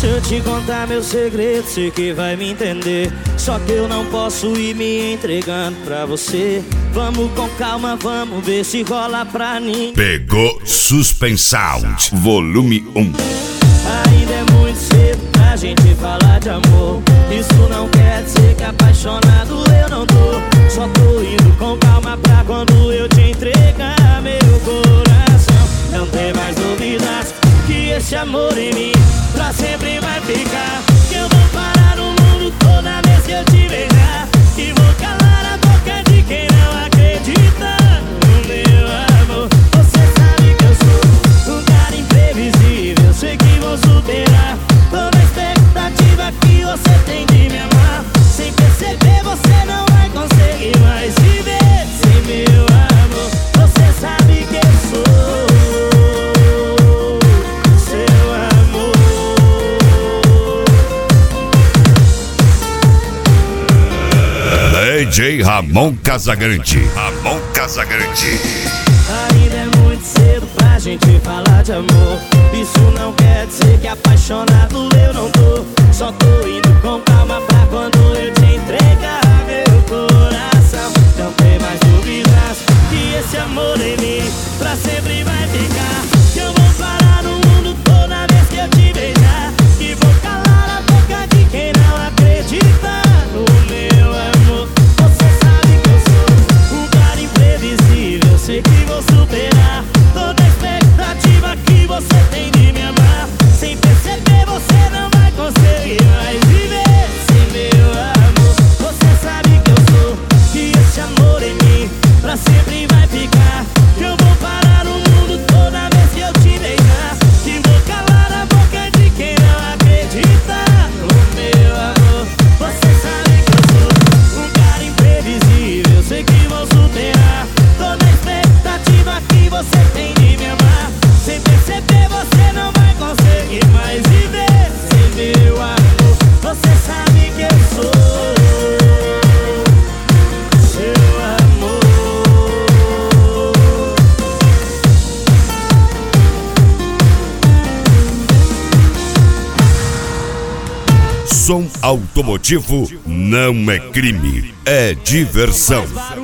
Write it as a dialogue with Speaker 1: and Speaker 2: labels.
Speaker 1: Se eu te contar meu segredo, sei que vai me entender. Só que eu não posso ir me entregando pra você. Vamos com calma, vamos ver se rola pra mim.
Speaker 2: Pegou Suspensound, volume 1.
Speaker 1: Ainda é muito cedo pra gente falar de amor. Isso não quer dizer que apaixonado eu não tô. Só tô indo com calma pra quando eu te entregar meu coração. Não tem mais dúvidas que esse amor em mim pra sempre vai ficar. Que eu vou parar no mundo toda vez que eu te beijar. E vou calar a boca de quem não acredita no meu amor. Você sabe que eu sou um cara imprevisível. Sei que vou superar toda a expectativa que você tem de me amar. Sem perceber você não vai conseguir mais viver sem meu amor. Você sabe que eu sou
Speaker 2: DJ Ramon Casagrande. Ramon Casagrande.
Speaker 1: Ainda é muito cedo pra gente falar de amor. Isso não quer dizer que apaixonado eu não tô. Só tô indo com calma pra quando eu te entregar meu coração. Não tem mais dúvidas que esse amor em mim pra sempre vai ficar. Que eu vou parar no mundo toda vez que eu te beijar. E vou calar a boca de quem não acredita no meu amor. Você sabe que eu sou um cara imprevisível. Sei que vou superar toda a expectativa que você tem de me amar. Sem perceber você não vai conseguir mais viver sem meu amor. Você sabe que eu sou, que esse amor em mim pra sempre vai ficar. Que eu vou parar no mundo toda vez que eu te beijar. Que vou calar a boca de quem não acredita no meu amor. Você sabe que eu sou um cara imprevisível. Sei que vou superar toda a expectativa que você tem de me amar. Sem perceber você não vai conseguir mais viver sem meu amor. Você sabe que eu sou seu amor.
Speaker 2: Som automotivo não é crime, é diversão.